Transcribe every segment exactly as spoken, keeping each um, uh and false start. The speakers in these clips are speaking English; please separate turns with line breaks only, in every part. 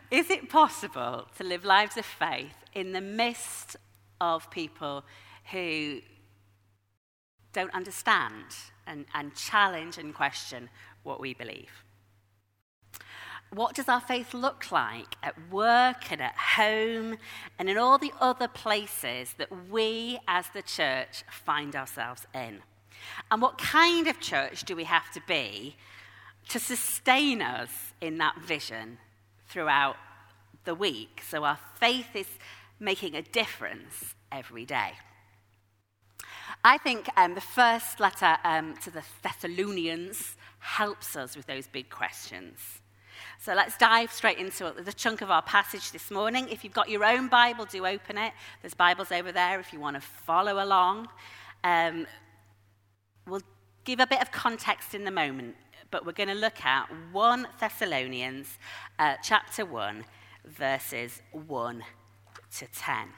Is it possible to live lives of faith in the midst of people who don't understand and, and challenge and question what we believe? What does our faith look like at work and at home and in all the other places that we as the church find ourselves in? And what kind of church do we have to be to sustain us in that vision throughout the week, so our faith is making a difference every day? I think um, the first letter um, to the Thessalonians helps us with those big questions. So let's dive straight into the chunk of our passage this morning. If you've got your own Bible, do open it. There's Bibles over there if you want to follow along. Um, we'll give a bit of context in the moment, but we're going to look at First Thessalonians uh, chapter one, verses one to ten.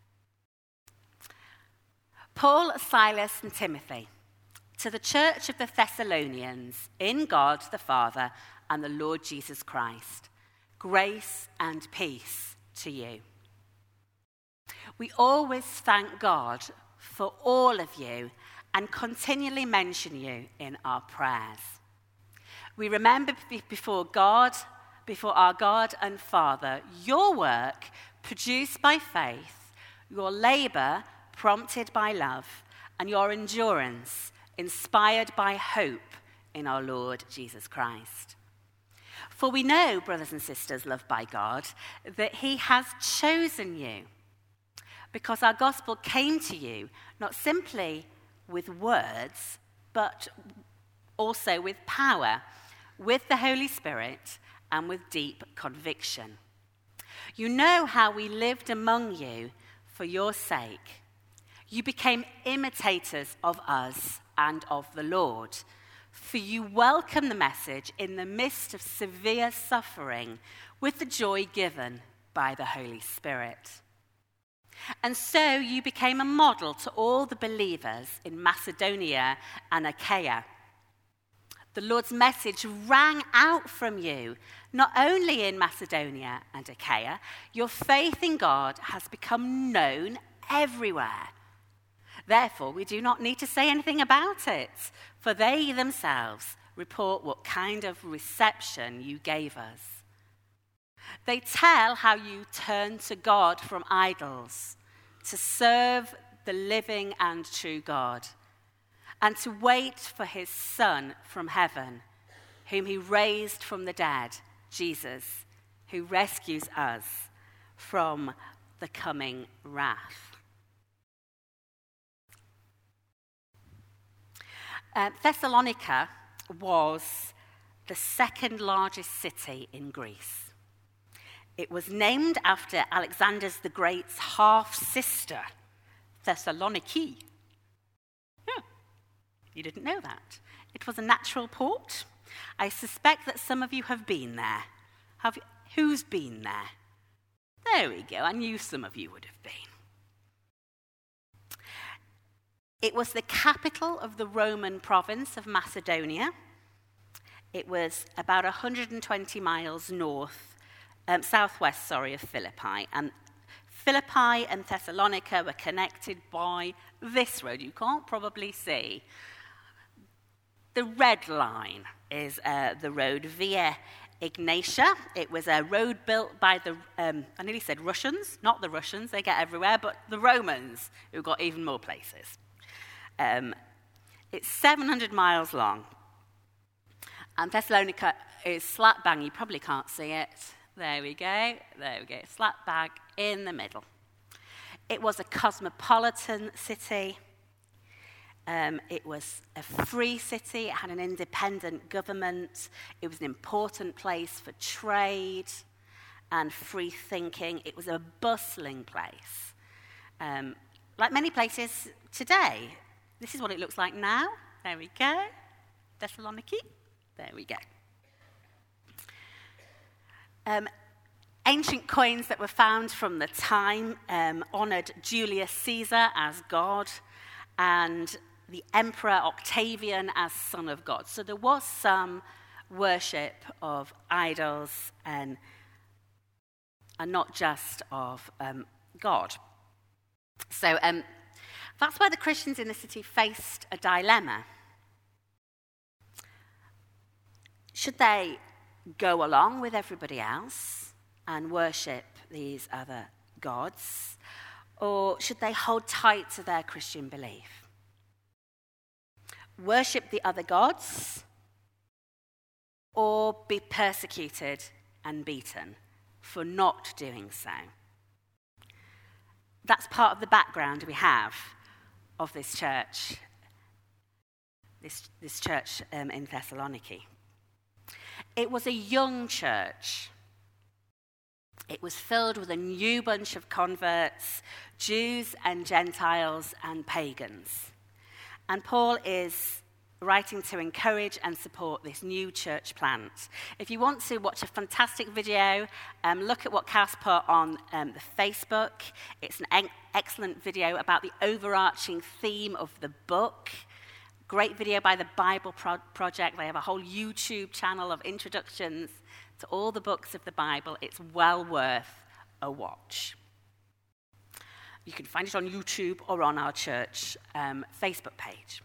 Paul, Silas, and Timothy, to the church of the Thessalonians, in God the Father and the Lord Jesus Christ, grace and peace to you. We always thank God for all of you and continually mention you in our prayers. We remember before God, before our God and Father, your work produced by faith, your labor prompted by love, and your endurance inspired by hope in our Lord Jesus Christ. For we know, brothers and sisters loved by God, that he has chosen you, because our gospel came to you not simply with words, but also with power, with the Holy Spirit, and with deep conviction. You know how we lived among you for your sake. You became imitators of us and of the Lord, for you welcome the message in the midst of severe suffering with the joy given by the Holy Spirit. And so you became a model to all the believers in Macedonia and Achaia. The Lord's message rang out from you, not only in Macedonia and Achaia. Your faith in God has become known everywhere. Therefore, we do not need to say anything about it, for they themselves report what kind of reception you gave us. They tell how you turned to God from idols to serve the living and true God, and to wait for his Son from heaven, whom he raised from the dead, Jesus, who rescues us from the coming wrath. Uh, Thessalonica was the second largest city in Greece. It was named after Alexander the Great's half-sister, Thessaloniki. Yeah, you didn't know that. It was a natural port. I suspect that some of you have been there. Have you, who's been there? There we go. I knew some of you would have been. It was the capital of the Roman province of Macedonia. It was about one hundred twenty miles north, um, southwest, sorry, of Philippi. And Philippi and Thessalonica were connected by this road. You can't probably see. The red line is uh, the road Via Egnatia. It was a road built by the, um, I nearly said Russians, not the Russians, they get everywhere, but the Romans, who got even more places. Um, it's seven hundred miles long. And Thessalonica is slap bang. You probably can't see it. There we go. There we go. Slap bang in the middle. It was a cosmopolitan city. Um, it was a free city. It had an independent government. It was an important place for trade and free thinking. It was a bustling place. Um, like many places today. This is what it looks like now. There we go. Thessaloniki. There we go. Um, ancient coins that were found from the time um, honoured Julius Caesar as God and the Emperor Octavian as Son of God. So there was some worship of idols and and not just of um, God. So um, that's where the Christians in the city faced a dilemma. Should they go along with everybody else and worship these other gods, or should they hold tight to their Christian belief? Worship the other gods, or be persecuted and beaten for not doing so? That's part of the background we have of this church, this, this church um, in Thessaloniki. It was a young church. It was filled with a new bunch of converts, Jews and Gentiles and pagans. And Paul is writing to encourage and support this new church plant. If you want to watch a fantastic video, um, look at what Cass put on um, the Facebook. It's an e- excellent video about the overarching theme of the book. Great video by the Bible Pro- Project. They have a whole YouTube channel of introductions to all the books of the Bible. It's well worth a watch. You can find it on YouTube or on our church um, Facebook page.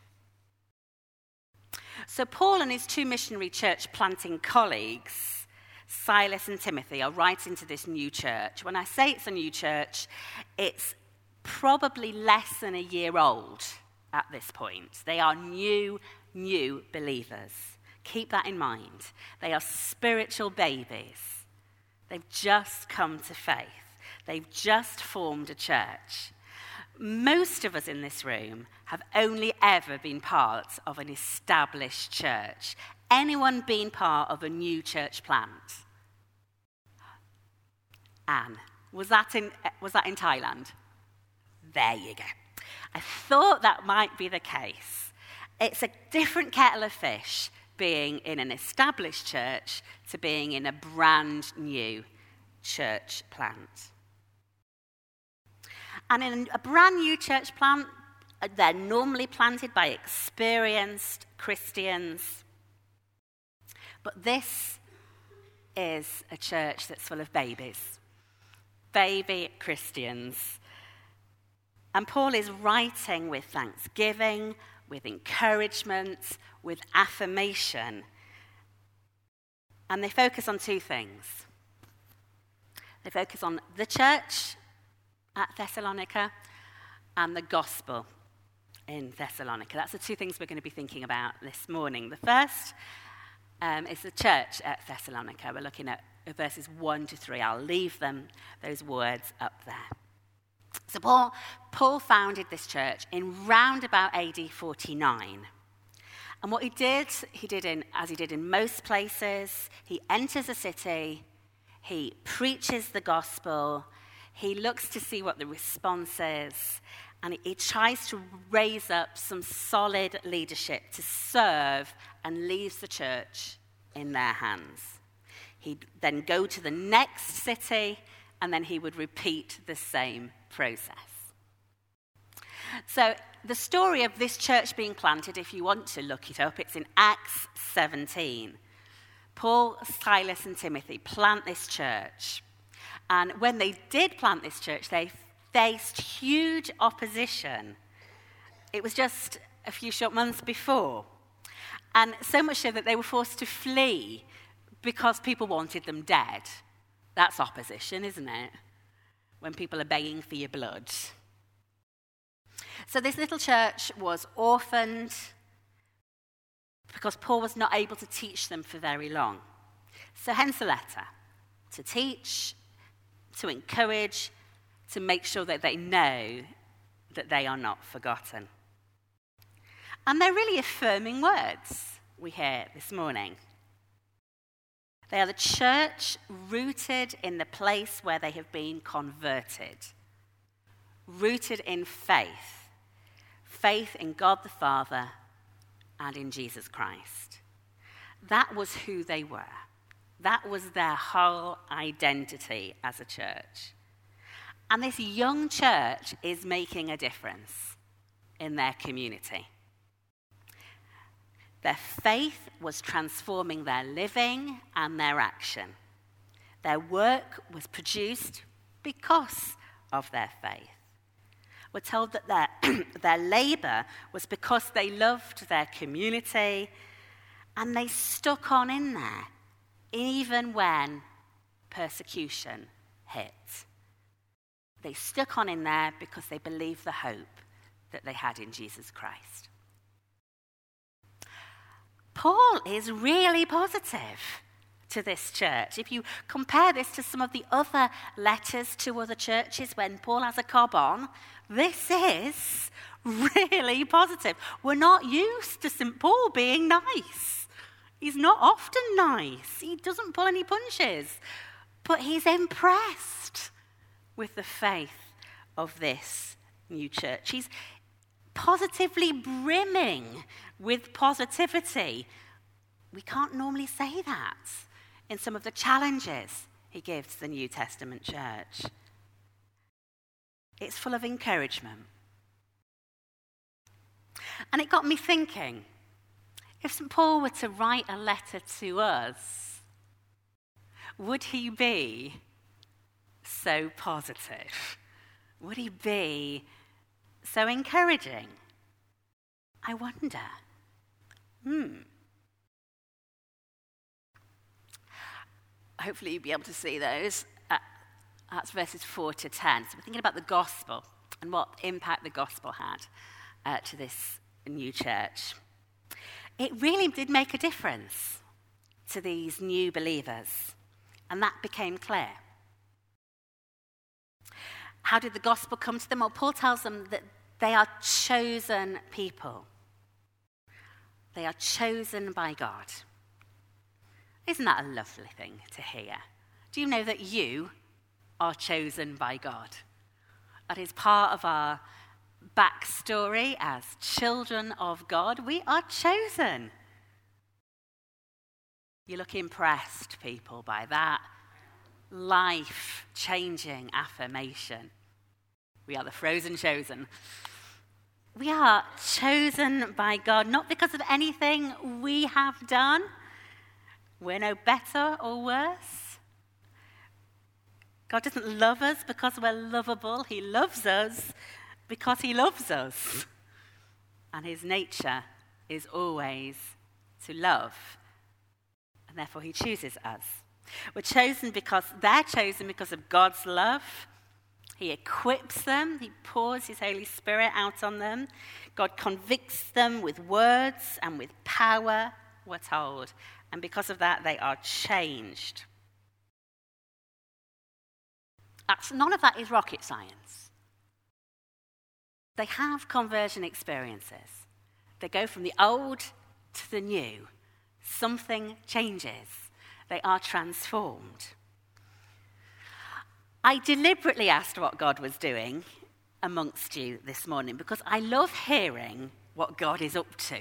So Paul and his two missionary church planting colleagues, Silas and Timothy, are writing to this new church. When I say it's a new church, it's probably less than a year old at this point. They are new, new believers. Keep that in mind. They are spiritual babies. They've just come to faith. They've just formed a church. Most of us in this room have only ever been part of an established church. Anyone been part of a new church plant? Anne, was that in, was that in Thailand? There you go. I thought that might be the case. It's a different kettle of fish being in an established church to being in a brand new church plant. And in a brand new church plant, they're normally planted by experienced Christians. But this is a church that's full of babies, baby Christians. And Paul is writing with thanksgiving, with encouragement, with affirmation. And they focus on two things. They focus on the church at Thessalonica and the gospel in Thessalonica. That's the two things we're going to be thinking about this morning. The first um, is the church at Thessalonica. We're looking at verses one to three. I'll leave them, those words up there. So Paul, Paul founded this church in round about A D forty-nine. And what he did, he did in, as he did in most places, he enters a city, he preaches the gospel, he looks to see what the response is, and he, he tries to raise up some solid leadership to serve, and leaves the church in their hands. He'd then go to the next city, and then he would repeat the same process. So the story of this church being planted, if you want to look it up, it's in Acts seventeen. Paul, Silas, and Timothy plant this church. And when they did plant this church, they faced huge opposition. It was just a few short months before. And so much so that they were forced to flee because people wanted them dead. That's opposition, isn't it? When people are begging for your blood. So this little church was orphaned because Paul was not able to teach them for very long. So hence a letter to teach, to encourage, to make sure that they know that they are not forgotten. And they're really affirming words we hear this morning. They are the church rooted in the place where they have been converted, rooted in faith, faith in God the Father and in Jesus Christ. That was who they were. That was their whole identity as a church. And this young church is making a difference in their community. Their faith was transforming their living and their action. Their work was produced because of their faith. We're told that their, their labour was because they loved their community and they stuck on in there, even when persecution hit. They stuck on in there because they believed the hope that they had in Jesus Christ. Paul is really positive to this church. If you compare this to some of the other letters to other churches when Paul has a cob on, this is really positive. We're not used to Saint Paul being nice. He's not often nice. He doesn't pull any punches. But he's impressed with the faith of this new church. He's positively brimming with positivity. We can't normally say that in some of the challenges he gives the New Testament church. It's full of encouragement. And it got me thinking, if Saint Paul were to write a letter to us, would he be so positive? Would he be so encouraging? I wonder. Hmm. Hopefully you'll be able to see those. Uh, that's verses four to ten. So we're thinking about the gospel and what impact the gospel had uh, to this new church. It really did make a difference to these new believers, and that became clear. How did the gospel come to them? Well, Paul tells them that they are chosen people. They are chosen by God. Isn't that a lovely thing to hear? Do you know that you are chosen by God? That is part of our backstory as children of God. We are chosen. You look impressed, people, by that life-changing affirmation. We are the frozen chosen. We are chosen by God, not because of anything we have done. We're no better or worse. God doesn't love us because we're lovable. He loves us because he loves us. And his nature is always to love. And therefore he chooses us. We're chosen because they're chosen because of God's love. He equips them. He pours his Holy Spirit out on them. God convicts them with words and with power, we're told. And because of that, they are changed. That's, none of that is rocket science. They have conversion experiences. They go from the old to the new. Something changes. They are transformed. I deliberately asked what God was doing amongst you this morning because I love hearing what God is up to.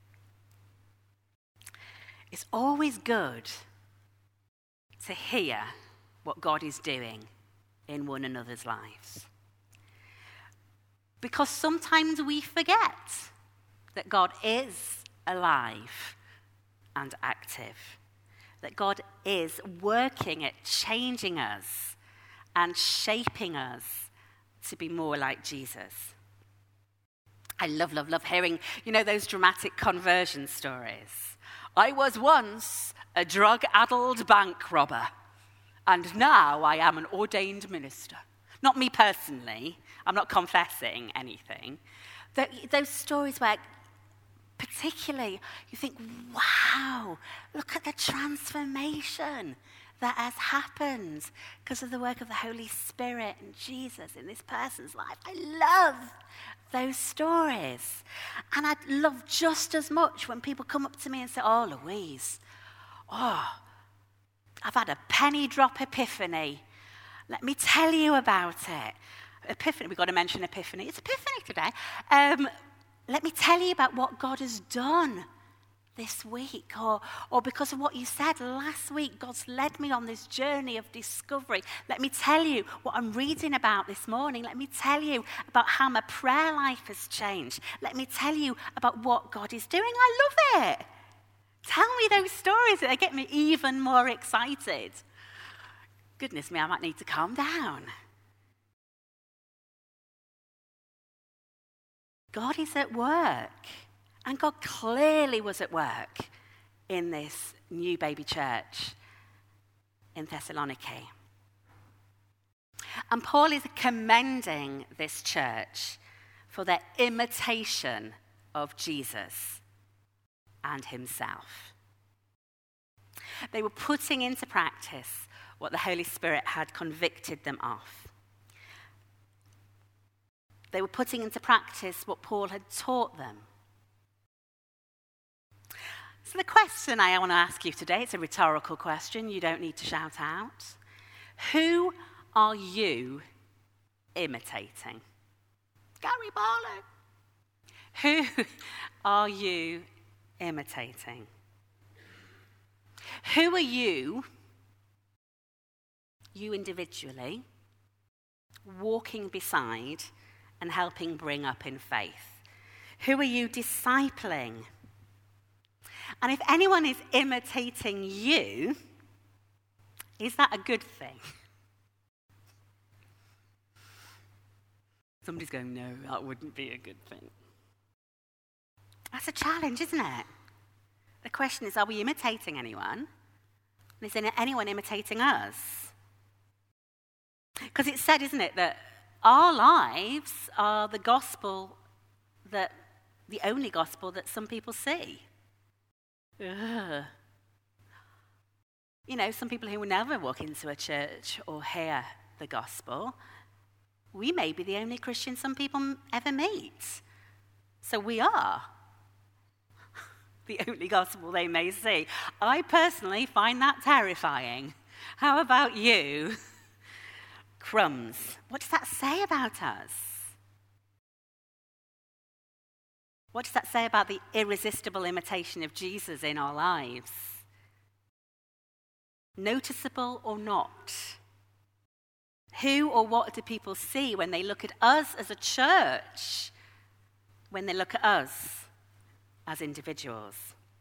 It's always good to hear what God is doing in one another's lives. Because sometimes we forget that God is alive and active, that God is working at changing us and shaping us to be more like Jesus. I love, love, love hearing, you know, those dramatic conversion stories. I was once a drug-addled bank robber, and now I am an ordained minister. Not me personally. I'm not confessing anything. Those stories where particularly you think, wow, look at the transformation that has happened because of the work of the Holy Spirit and Jesus in this person's life. I love those stories. And I'd love just as much when people come up to me and say, oh, Louise, oh, I've had a penny drop epiphany. Let me tell you about it. Epiphany, we've got to mention Epiphany. It's Epiphany today. Um, let me tell you about what God has done this week, or, or because of what you said last week, God's led me on this journey of discovery. Let me tell you what I'm reading about this morning. Let me tell you about how my prayer life has changed. Let me tell you about what God is doing. I love it. Tell me those stories. They get me even more excited. Goodness me, I might need to calm down. God is at work. And God clearly was at work in this new baby church in Thessaloniki. And Paul is commending this church for their imitation of Jesus and himself. They were putting into practice what the Holy Spirit had convicted them of. They were putting into practice what Paul had taught them. So the question I want to ask you today, it's a rhetorical question, you don't need to shout out. Who are you imitating? Gary Barlow. Who are you imitating? Who are you, you individually, walking beside and helping bring up in faith? Who are you discipling? And if anyone is imitating you, is that a good thing? Somebody's going, no, that wouldn't be a good thing. That's a challenge, isn't it? The question is, are we imitating anyone? And is anyone imitating us? Because it's said, isn't it, that our lives are the gospel, that the only gospel that some people see. Ugh. You know, some people who will never walk into a church or hear the gospel, we may be the only Christian some people ever meet. So we are the only gospel they may see. I personally find that terrifying. How about you? Crumbs. What does that say about us? What does that say about the irresistible imitation of Jesus in our lives? Noticeable or not? Who or what do people see when they look at us as a church, when they look at us as individuals?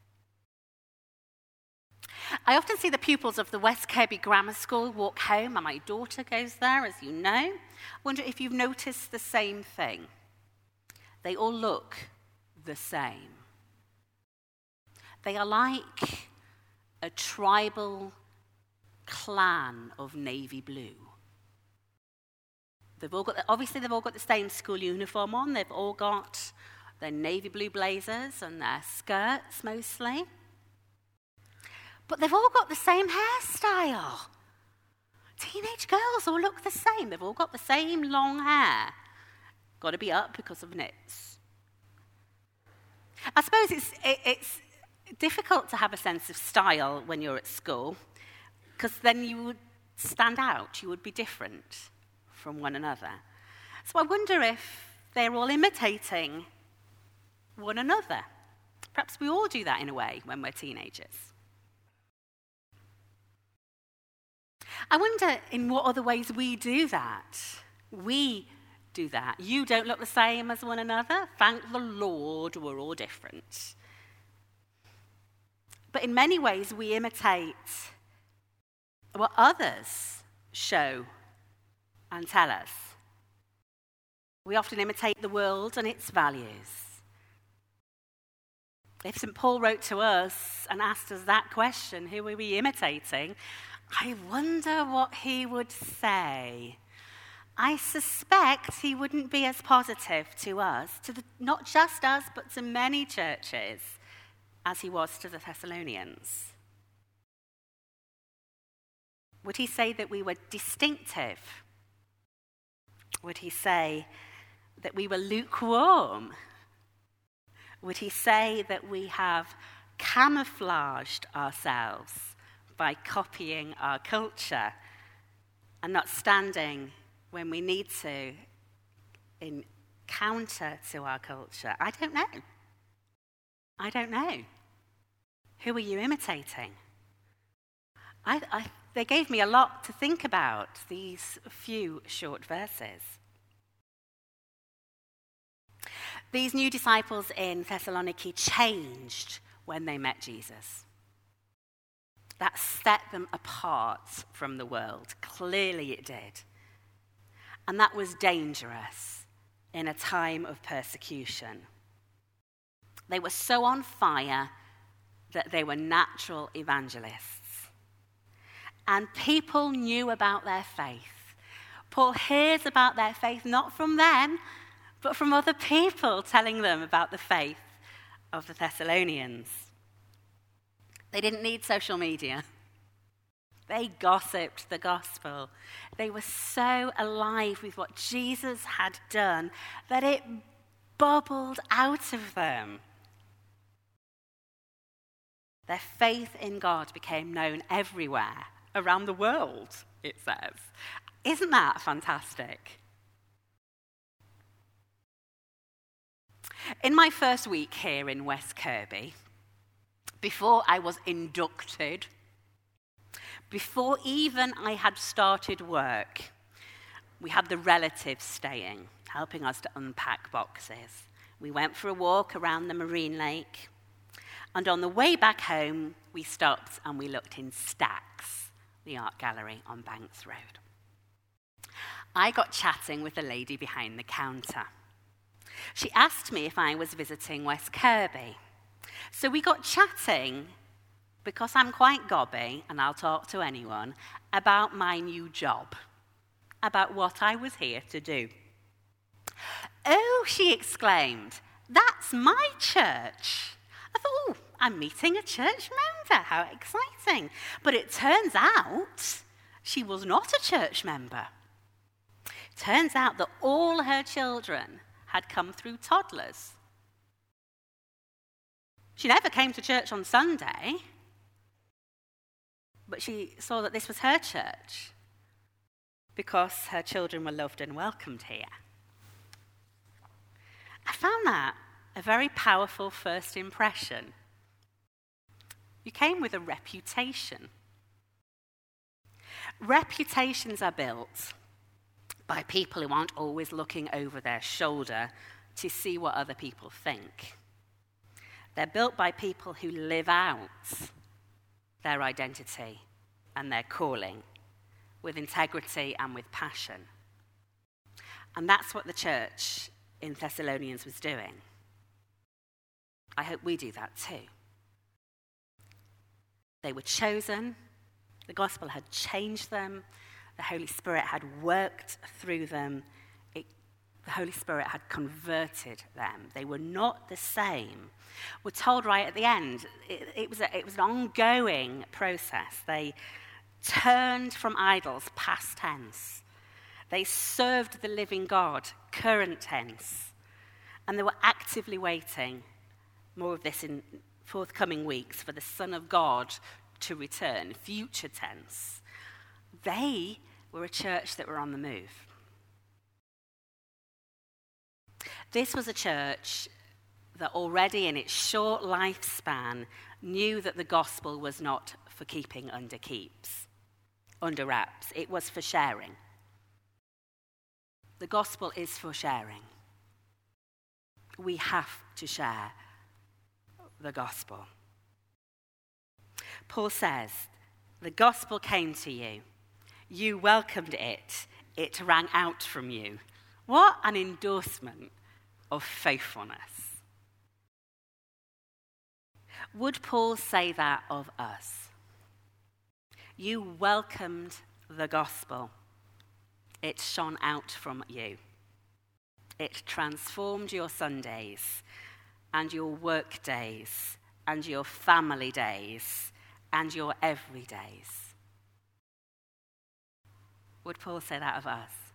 I often see the pupils of the West Kirby Grammar School walk home, and my daughter goes there, as you know. I wonder if you've noticed the same thing. They all look the same. They are like a tribal clan of navy blue. They've all got, the, obviously they've all got the same school uniform on. They've all got their navy blue blazers and their skirts mostly. But they've all got the same hairstyle. Teenage girls all look the same. They've all got the same long hair. Got to be up because of knits. I suppose it's, it, it's difficult to have a sense of style when you're at school, because then you would stand out, you would be different from one another. So I wonder if they're all imitating one another. Perhaps we all do that in a way when we're teenagers. I wonder in what other ways we do that. We do that. You don't look the same as one another. Thank the Lord we're all different. But in many ways we imitate what others show and tell us. We often imitate the world and its values. If Saint Paul wrote to us and asked us that question, who are we imitating? I wonder what he would say. I suspect he wouldn't be as positive to us, to the, not just us, but to many churches, as he was to the Thessalonians. Would he say that we were distinctive? Would he say that we were lukewarm? Would he say that we have camouflaged ourselves by copying our culture and not standing when we need to in counter to our culture? I don't know. I don't know. Who are you imitating? I, I, they gave me a lot to think about, these few short verses. These new disciples in Thessaloniki changed when they met Jesus. that set them apart from the world. Clearly it did. And that was dangerous in a time of persecution. They were so on fire that they were natural evangelists. And people knew about their faith. Paul hears about their faith not from them, but from other people telling them about the faith of the Thessalonians. They didn't need social media. They gossiped the gospel. They were so alive with what Jesus had done that it bubbled out of them. Their faith in God became known everywhere, around the world, it says. Isn't that fantastic? In my first week here in West Kirby, before I was inducted, before even I had started work, we had the relatives staying, helping us to unpack boxes. We went for a walk around the marine lake, and on the way back home, we stopped and we looked in Stax, the art gallery on Banks Road. I got chatting with the lady behind the counter. She asked me if I was visiting West Kirby. So we got chatting, because I'm quite gobby and I'll talk to anyone, about my new job, about what I was here to do. "Oh," she exclaimed, "that's my church." I thought, "Oh, I'm meeting a church member, how exciting." But it turns out she was not a church member. It turns out that all her children had come through toddlers. She never came to church on Sunday, but she saw that this was her church because her children were loved and welcomed here. I found that a very powerful first impression. You came with a reputation. Reputations are built by people who aren't always looking over their shoulder to see what other people think. They're built by people who live out their identity and their calling with integrity and with passion. And that's what the church in Thessalonians was doing. I hope we do that too. They were chosen. The gospel had changed them. The Holy Spirit had worked through them. It, the Holy Spirit had converted them. They were not the same. We're told right at the end, it, it, was a, it was an ongoing process. They turned from idols, past tense. They served the living God, current tense. And they were actively waiting, more of this in forthcoming weeks, for the Son of God to return, future tense. They were a church that were on the move. This was a church that already in its short lifespan knew that the gospel was not for keeping under keeps, under wraps. It was for sharing. The gospel is for sharing. We have to share the gospel. Paul says, the gospel came to you. You welcomed it. It rang out from you. What an endorsement of faithfulness. Would Paul say that of us? You welcomed the gospel. It shone out from you. It transformed your Sundays and your work days and your family days and your everydays. Would Paul say that of us?